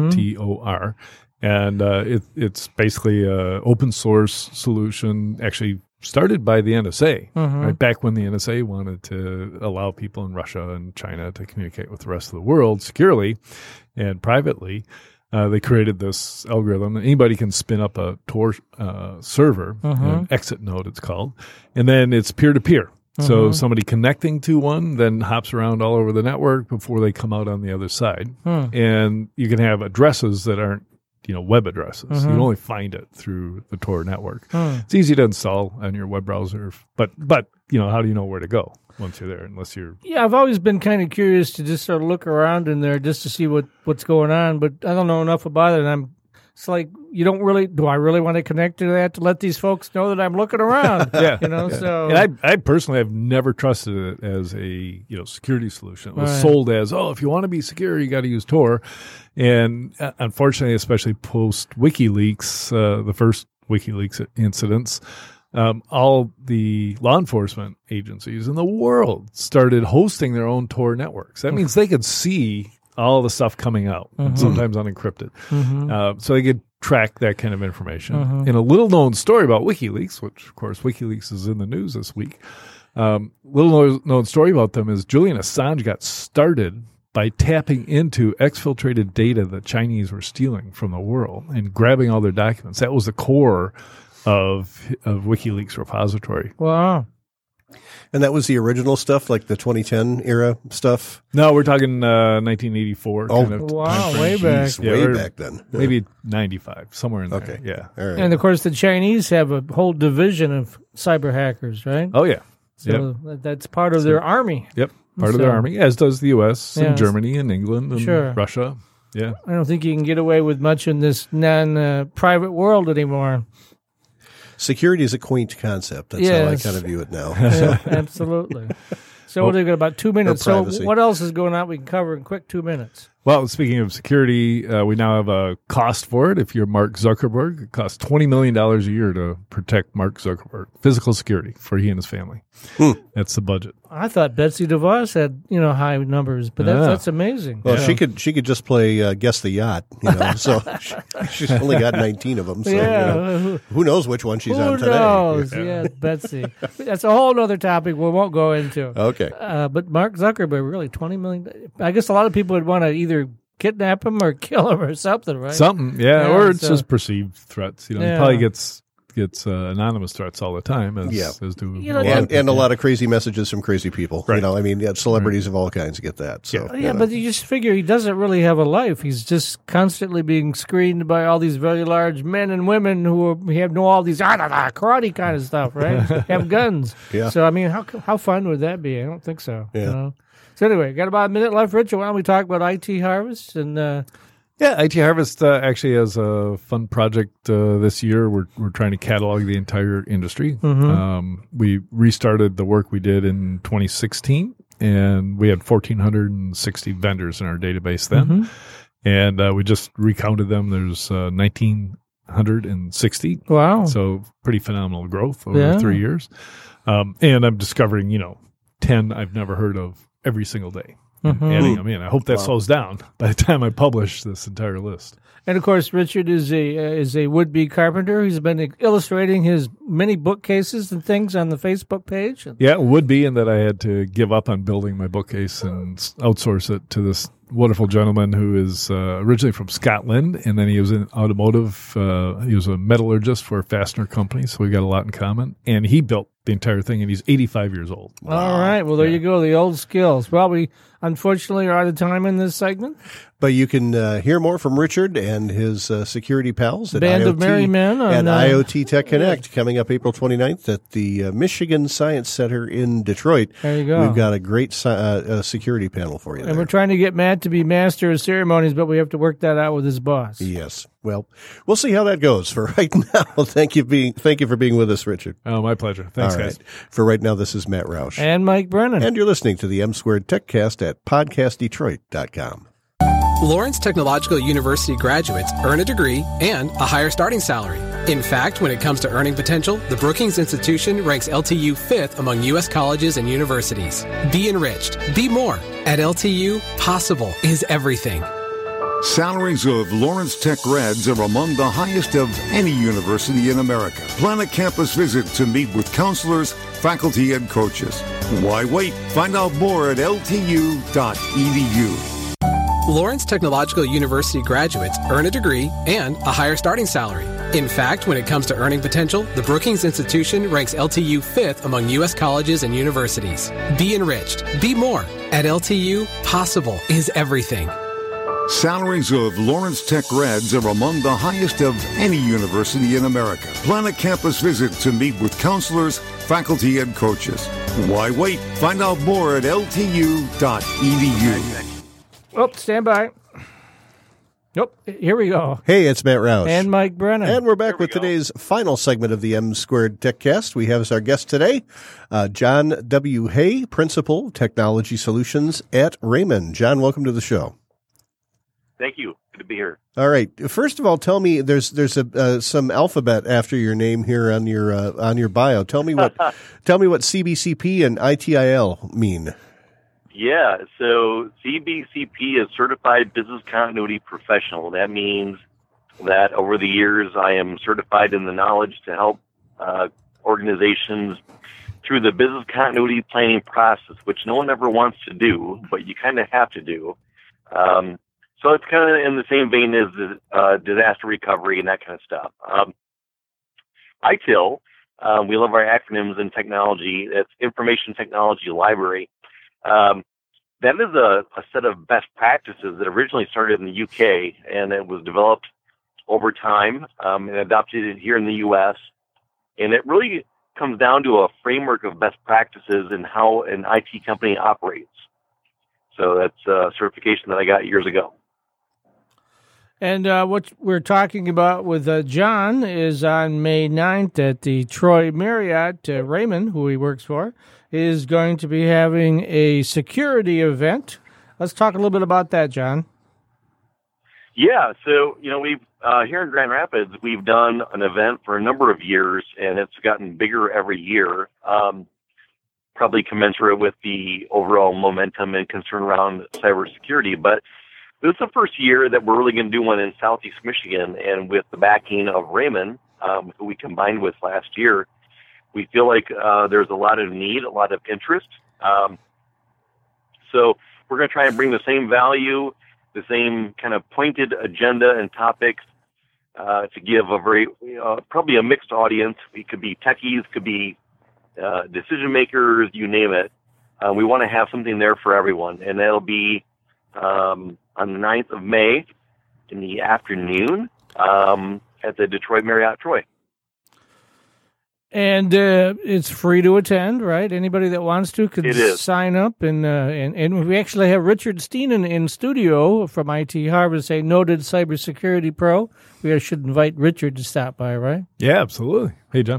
TOR. And it's basically an open source solution, actually started by the NSA, right back when the NSA wanted to allow people in Russia and China to communicate with the rest of the world securely and privately. They created this algorithm. Anybody can spin up a Tor server, an exit node it's called, and then it's peer-to-peer. So somebody connecting to one then hops around all over the network before they come out on the other side. And you can have addresses that aren't web addresses. You only find it through the Tor network. It's easy to install on your web browser, but how do you know where to go once you're there? Unless you're I've always been kind of curious to just sort of look around in there just to see what's going on, but I don't know enough about it. It's like do I really want to connect to that to let these folks know that I'm looking around? So. And I personally have never trusted it as a security solution. It was sold as, if you want to be secure, you got to use Tor. And unfortunately, especially post WikiLeaks, the first WikiLeaks incidents, all the law enforcement agencies in the world started hosting their own Tor networks. That means they could see all the stuff coming out, sometimes unencrypted. So they could track that kind of information. And a little known story about WikiLeaks, which of course WikiLeaks is in the news this week, little known story about them is Julian Assange got started by tapping into exfiltrated data that Chinese were stealing from the world and grabbing all their documents. That was the core of WikiLeaks repository. Wow. And that was the original stuff, like the 2010 era stuff? No, we're talking 1984. Oh, kind of wow, timeframe. way back. Jeez, way back then. Maybe 95, somewhere in there. Okay. Yeah. All right. And of course, the Chinese have a whole division of cyber hackers, right? Oh, yeah. So that's part of their army. Yep. Part of their army, as does the U.S. and Yes. Germany and England and Sure. Russia. Yeah. I don't think you can get away with much in this non-private world anymore. Security is a quaint concept. That's how I kind of view it now. Yeah, absolutely. So what do we got, about 2 minutes? So privacy. what else is going on we can cover in quick 2 minutes? Well, speaking of security, we now have a cost for it. If you're Mark Zuckerberg, it costs $20 million a year to protect Mark Zuckerberg. Physical security for he and his family. That's the budget. I thought Betsy DeVos had, high numbers, but that's amazing. Well, she could just play Guess the Yacht, so she's only got 19 of them. So who knows which one she's on today? Who knows? Yeah, Betsy. That's a whole other topic we won't go into. Okay. But Mark Zuckerberg, really, $20 million. I guess a lot of people would want to either kidnap him or kill him or something, right? Something, yeah. Or it's just perceived threats. He probably gets anonymous threats all the time, as do and a lot of crazy messages from crazy people. Right. Celebrities of all kinds get that. So but you just figure he doesn't really have a life. He's just constantly being screened by all these very large men and women who know all these karate kind of stuff, right? Have guns. Yeah. So how fun would that be? I don't think so. Yeah. So anyway, got about a minute left, Richard. Why don't we talk about IT Harvest and? IT Harvest actually has a fun project this year. We're trying to catalog the entire industry. Mm-hmm. We restarted the work we did in 2016, and we had 1,460 vendors in our database then. Mm-hmm. And we just recounted them. There's 1,960. Wow. So pretty phenomenal growth over 3 years. And I'm discovering, 10 I've never heard of every single day. Adding them in. I hope that slows down by the time I publish this entire list. And of course, Richard is a would-be carpenter. He's been illustrating his many bookcases and things on the Facebook page. Yeah, would be, in that I had to give up on building my bookcase and outsource it to this wonderful gentleman who is originally from Scotland, and then he was in automotive. He was a metallurgist for a fastener company, so we got a lot in common. And he built the entire thing, and he's 85 years old. Wow. All right. Well, there you go. The old skills. Well, we unfortunately are out of time in this segment. But you can hear more from Richard and his security pals at Band IoT, of Merry Men and IoT Tech Connect coming up April 29th at the Michigan Science Center in Detroit. There you go. We've got a great security panel for you there. And we're trying to get Matt to be master of ceremonies, but we have to work that out with his boss. Yes. Well, we'll see how that goes. For right now, thank you for being with us, Richard. Oh, my pleasure. Thanks, guys. For right now, this is Matt Roush. And Mike Brennan. And you're listening to the M2 TechCast at podcastdetroit.com. Lawrence Technological University graduates earn a degree and a higher starting salary. In fact, when it comes to earning potential, the Brookings Institution ranks LTU 5th among U.S. colleges and universities. Be enriched. Be more. At LTU, possible is everything. Salaries of Lawrence Tech grads are among the highest of any university in America. Plan a campus visit to meet with counselors, faculty, and coaches. Why wait? Find out more at ltu.edu. Lawrence Technological University graduates earn a degree and a higher starting salary. In fact, when it comes to earning potential, the Brookings Institution ranks LTU 5th among U.S. colleges and universities. Be enriched. Be more. At LTU, possible is everything. Salaries of Lawrence Tech grads are among the highest of any university in America. Plan a campus visit to meet with counselors, faculty, and coaches. Why wait? Find out more at ltu.edu. Oh, stand by. Nope, here we go. Hey, it's Matt Roush. And Mike Brennan. And we're back with today's final segment of the M2 TechCast. We have as our guest today, John W. Hay, Principal, Technology Solutions at Raymond. John, welcome to the show. Thank you. Good to be here. All right. First of all, tell me, there's some alphabet after your name here on your bio. Tell me what CBCP and ITIL mean. Yeah. So CBCP is Certified Business Continuity Professional. That means that over the years I am certified in the knowledge to help organizations through the business continuity planning process, which no one ever wants to do, but you kind of have to do. So it's kind of in the same vein as disaster recovery and that kind of stuff. ITIL We love our acronyms in technology. It's Information Technology Library. That is a set of best practices that originally started in the UK, and it was developed over time and adopted here in the US. And it really comes down to a framework of best practices and how an IT company operates. So that's a certification that I got years ago. And what we're talking about with John is on May 9th at the Troy Marriott. Raymond, who he works for, is going to be having a security event. Let's talk a little bit about that, John. Yeah, so, we've here in Grand Rapids, we've done an event for a number of years, and it's gotten bigger every year, probably commensurate with the overall momentum and concern around cybersecurity. But this is the first year that we're really going to do one in Southeast Michigan, and with the backing of Raymond, who we combined with last year, we feel like there's a lot of need, a lot of interest. So we're going to try and bring the same value, the same kind of pointed agenda and topics to give a very, probably a mixed audience. It could be techies, could be decision makers, you name it. We want to have something there for everyone, and that'll be on the 9th of May in the afternoon at the Detroit Marriott Troy. And it's free to attend, right? Anybody that wants to could sign up. And we actually have Richard Steenan in studio from IT Harvest, a noted cybersecurity pro. We should invite Richard to stop by, right? Yeah, absolutely. Hey, John.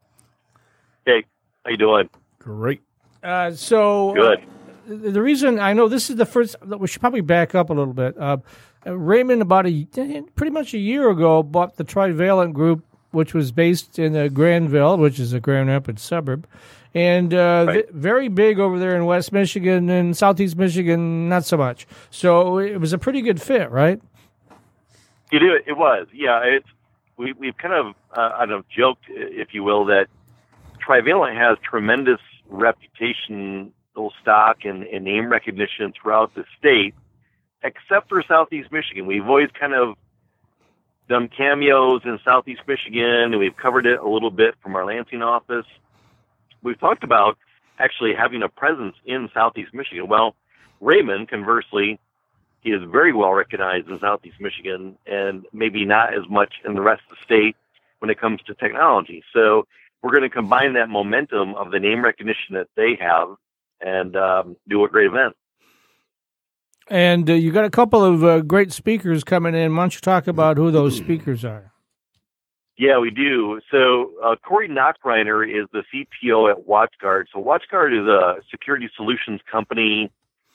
Hey, how you doing? Great. Good. The reason I know this is the first, we should probably back up a little bit. Raymond, pretty much a year ago, bought the Trivalent Group, which was based in Granville, which is a Grand Rapids suburb, and right. Very big over there in West Michigan and Southeast Michigan, not so much. So it was a pretty good fit, right? It was, yeah. We've kind of, I don't know, joked, if you will, that Trivalent has tremendous reputation, stock, and name recognition throughout the state, except for Southeast Michigan. We've always kind of done cameos in Southeast Michigan, and we've covered it a little bit from our Lansing office. We've talked about actually having a presence in Southeast Michigan. Well, Raymond, conversely, he is very well recognized in Southeast Michigan and maybe not as much in the rest of the state when it comes to technology. So we're going to combine that momentum of the name recognition that they have and do a great event. And you got a couple of great speakers coming in. Why don't you talk about who those speakers are? Yeah, we do. So Corey Nachreiner is the CTO at WatchGuard. So WatchGuard is a security solutions company,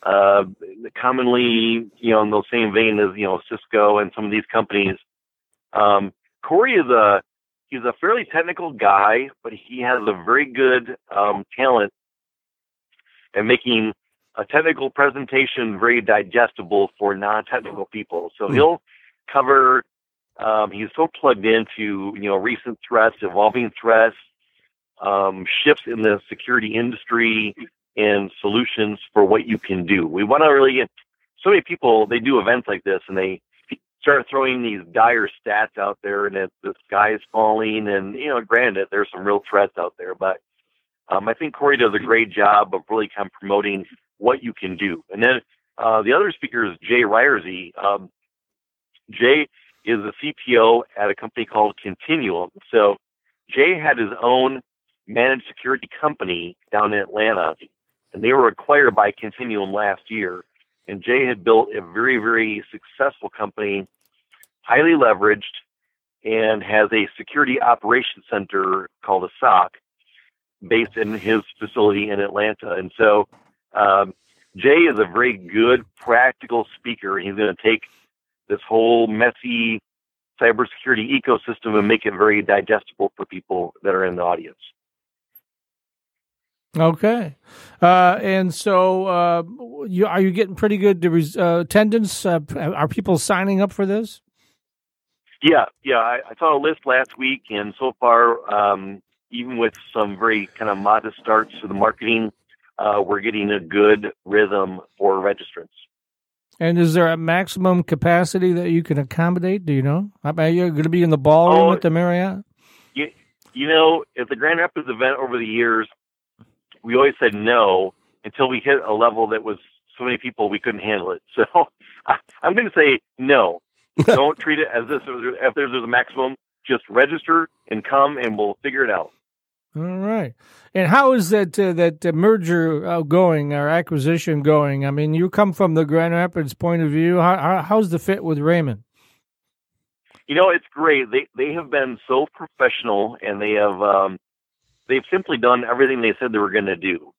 commonly, in the same vein as, Cisco and some of these companies. Corey he's a fairly technical guy, but he has a very good talent at making a technical presentation very digestible for non-technical people. So he'll cover, he's so plugged into, recent threats, evolving threats, shifts in the security industry, and solutions for what you can do. We want to really, so many people, they do events like this, and they start throwing these dire stats out there, and the sky is falling, and, granted, there's some real threats out there, but I think Corey does a great job of really kind of promoting what you can do. And then the other speaker is Jay Ryersey. Jay is the CTO at a company called Continuum. So Jay had his own managed security company down in Atlanta, and they were acquired by Continuum last year. And Jay had built a very, very successful company, highly leveraged, and has a security operations center called a SOC based in his facility in Atlanta. And so Jay is a very good, practical speaker. He's going to take this whole messy cybersecurity ecosystem and make it very digestible for people that are in the audience. Okay. And so are you getting pretty good attendance? Are people signing up for this? Yeah. I saw a list last week, and so far, even with some very kind of modest starts to the marketing, we're getting a good rhythm for registrants. And is there a maximum capacity that you can accommodate? Do you know? Are you going to be in the ballroom at the Marriott? at the Grand Rapids event over the years, we always said no until we hit a level that was so many people we couldn't handle it. So I'm going to say no. Don't treat it as this. If there's a maximum, just register and come, and we'll figure it out. All right. And how is that merger going, or acquisition going? I mean, you come from the Grand Rapids point of view. How's the fit with Raymond? It's great. They have been so professional, and they've simply done everything they said they were going to do.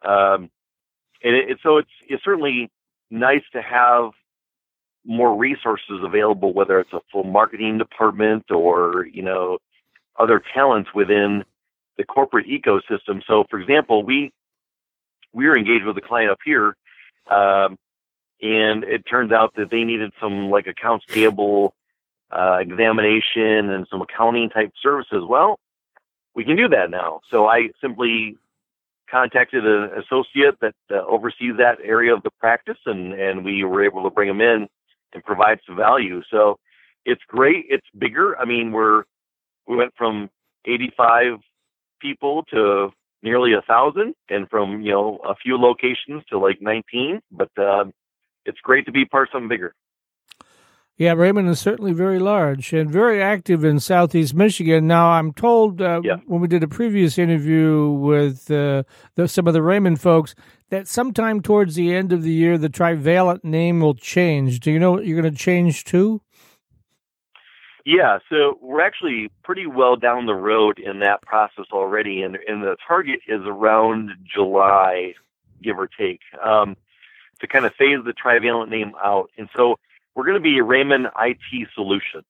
It's certainly nice to have more resources available, whether it's a full marketing department or, other talents within the corporate ecosystem. So, for example, we were engaged with a client up here, and it turns out that they needed some accounts payable examination and some accounting type services. Well, we can do that now. So I simply contacted an associate that oversees that area of the practice, and we were able to bring them in and provide some value. So it's great. It's bigger. I mean, we went from 85 people to nearly 1,000, and from a few locations to 19. But it's great to be part of something bigger. Yeah, Raymond is certainly very large and very active in Southeast Michigan. Now, I'm told when we did a previous interview with some of the Raymond folks that sometime towards the end of the year, the Trivalent name will change. Do you know what you're going to change to? Yeah, so we're actually pretty well down the road in that process already, and the target is around July, give or take, to kind of phase the Trivalent name out. And so we're going to be Raymond IT Solutions,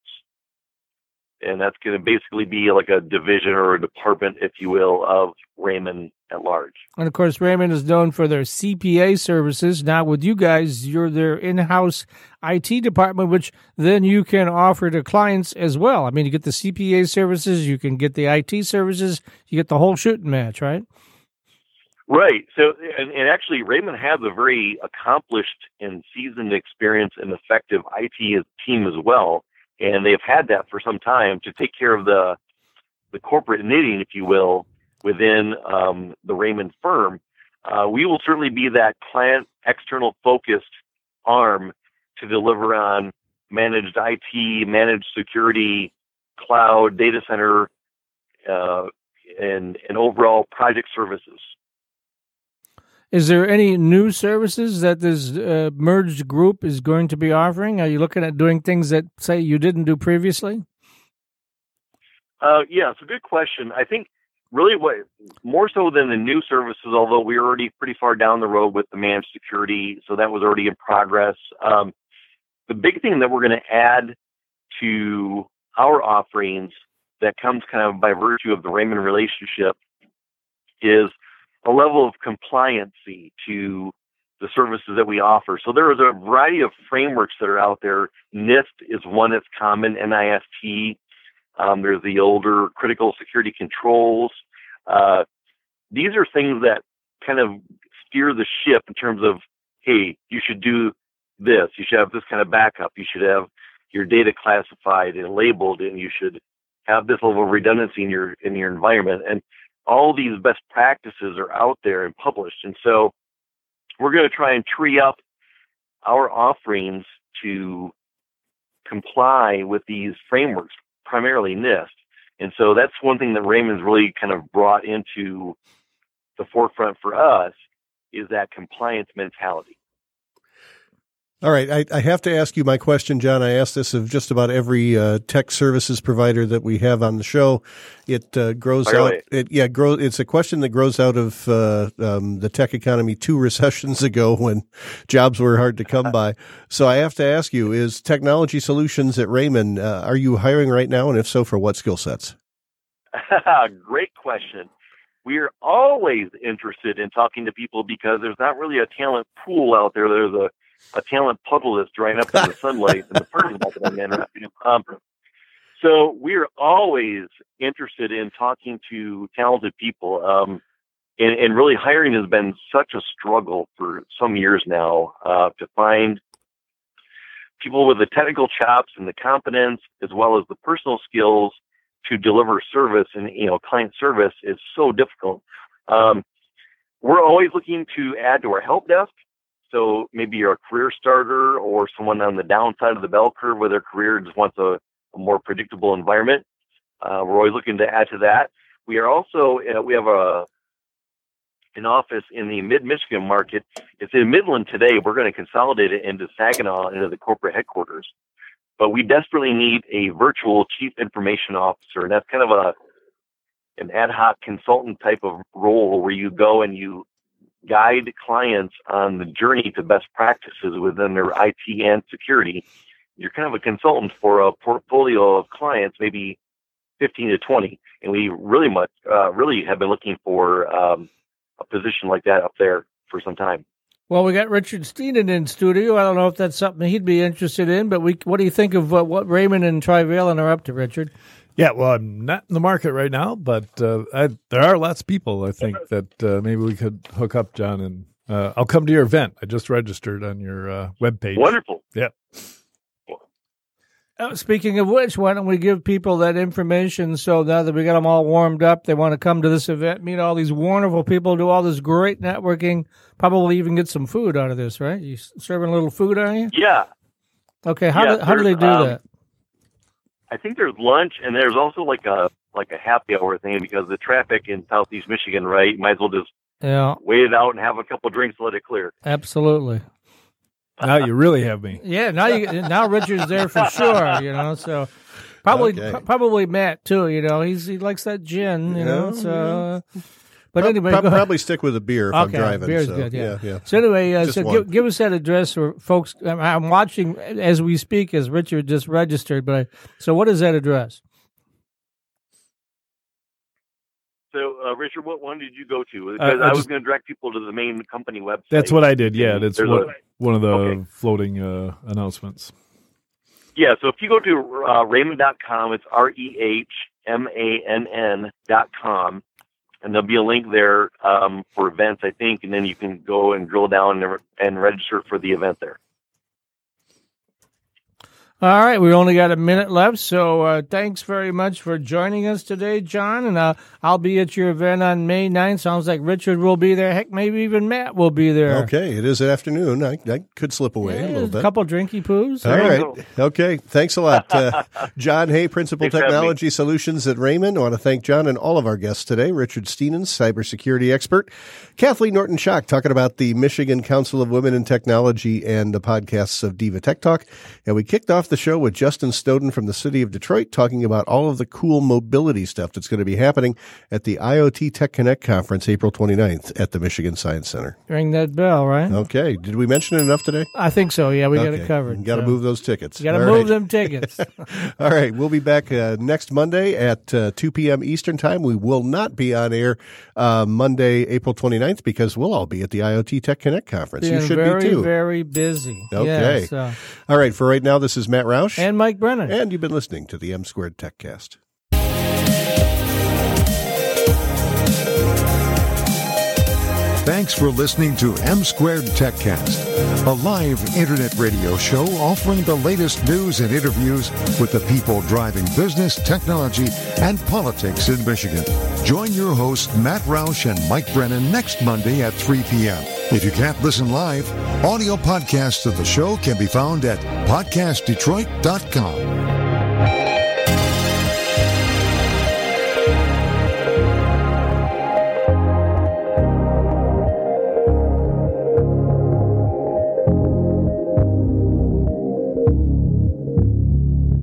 and that's going to basically be like a division or a department, if you will, of Raymond at large. And, of course, Raymond is known for their CPA services. Now, with you guys, you're their in-house IT department, which then you can offer to clients as well. I mean, you get the CPA services, you can get the IT services, you get the whole shooting match, right? Right. So, and actually, Raymond has a very accomplished and seasoned experience and effective IT team as well. And they've had that for some time to take care of the corporate knitting, if you will, within the Raymond firm. We will certainly be that client external focused arm to deliver on managed IT, managed security, cloud, data center, and overall project services. Is there any new services that this merged group is going to be offering? Are you looking at doing things that, say, you didn't do previously? Yeah, it's a good question. I think really what more so than the new services, although we were already pretty far down the road with the managed security, so that was already in progress. The big thing that we're going to add to our offerings that comes kind of by virtue of the Raymond relationship is a level of compliancy to the services that we offer. So there is a variety of frameworks that are out there. NIST is one that's common, NIST. There's the older critical security controls. These are things that kind of steer the ship in terms of, hey, you should do this. You should have this kind of backup. You should have your data classified and labeled, and you should have this level of redundancy in your environment. And all these best practices are out there and published. And so we're going to try and tree up our offerings to comply with these frameworks, primarily NIST. And so that's one thing that Raymond's really kind of brought into the forefront for us, is that compliance mentality. All right. I have to ask you my question, John. I ask this of just about every tech services provider that we have on the show. It grows out. It's a question that grows out of the tech economy 2 recessions ago when jobs were hard to come by. So I have to ask you, is Technology Solutions at Raymond, are you hiring right now? And if so, for what skill sets? Great question. We are always interested in talking to people because there's not really a talent pool out there. There's a talent puddle that's drying up in the sunlight in the parking lot that I'm in right now. So we're always interested in talking to talented people. And really hiring has been such a struggle for some years now to find people with the technical chops and the competence, as well as the personal skills to deliver service and, client service is so difficult. We're always looking to add to our help desk. So maybe you're a career starter or someone on the downside of the bell curve where their career just wants a more predictable environment. We're always looking to add to that. We are also, we have an office in the mid-Michigan market. It's in Midland today. We're going to consolidate it into Saginaw, into the corporate headquarters. But we desperately need a virtual chief information officer. And that's kind of an ad hoc consultant type of role where you go and you guide clients on the journey to best practices within their IT and security. You're kind of a consultant for a portfolio of clients, maybe 15 to 20. And we really have been looking for a position like that up there for some time. Well, we got Richard Steenan in studio. I don't know if that's something he'd be interested in, but what do you think of what Raymond and Trivalent are up to, Richard? Yeah, well, I'm not in the market right now, but there are lots of people, I think, that maybe we could hook up, John, and I'll come to your event. I just registered on your webpage. Wonderful. Yeah. Speaking of which, why don't we give people that information so now that we got them all warmed up, they want to come to this event, meet all these wonderful people, do all this great networking, probably even get some food out of this, right? You serving a little food, are you? Yeah. Okay, how do they do that? I think there's lunch, and there's also like a happy hour thing because the traffic in Southeast Michigan, right? Might as well just wait it out and have a couple drinks, let it clear. Absolutely. Now you really have me. Yeah, now Richard's there for sure, so probably Matt too, he likes that gin, so but anyway, probably stick with a beer if I'm driving. Beer's good, yeah. So anyway, give us that address for folks. I'm watching as we speak as Richard just registered, so what is that address? So, Richard, what one did you go to? Because I was going to direct people to the main company website. That's what I did, yeah. That's one of the floating announcements. Yeah, so if you go to Raymond.com, it's REHMANN.com, and there'll be a link there for events, I think, and then you can go and drill down and register for the event there. All right, we only got a minute left, so thanks very much for joining us today, John, and I'll be at your event on May 9th. Sounds like Richard will be there. Heck, maybe even Matt will be there. Okay, it is afternoon. I could slip away a little bit. A couple drinky poos. All right. Okay, thanks a lot. John Hay, Principal Technology Solutions at Raymond. I want to thank John and all of our guests today. Richard Steenan, cybersecurity expert. Kathleen Norton-Schock, talking about the Michigan Council of Women in Technology and the podcasts of Diva Tech Talk. And we kicked off the show with Justin Snowden from the city of Detroit talking about all of the cool mobility stuff that's going to be happening at the IoT Tech Connect conference April 29th at the Michigan Science Center. Ring that bell, right? Okay. Did we mention it enough today? I think so. Yeah, we got it covered. Got to move those tickets. Got to move them tickets. All right. We'll be back next Monday at 2 p.m. Eastern Time. We will not be on air Monday, April 29th because we'll all be at the IoT Tech Connect conference. You should be too. Very busy. Okay. Yeah, all right. For right now, this is Matt Roush. And Mike Brennan. And you've been listening to the M2 TechCast. Thanks for listening to M2 TechCast, a live internet radio show offering the latest news and interviews with the people driving business, technology, and politics in Michigan. Join your hosts, Matt Roush and Mike Brennan, next Monday at 3 p.m. If you can't listen live, audio podcasts of the show can be found at podcastdetroit.com.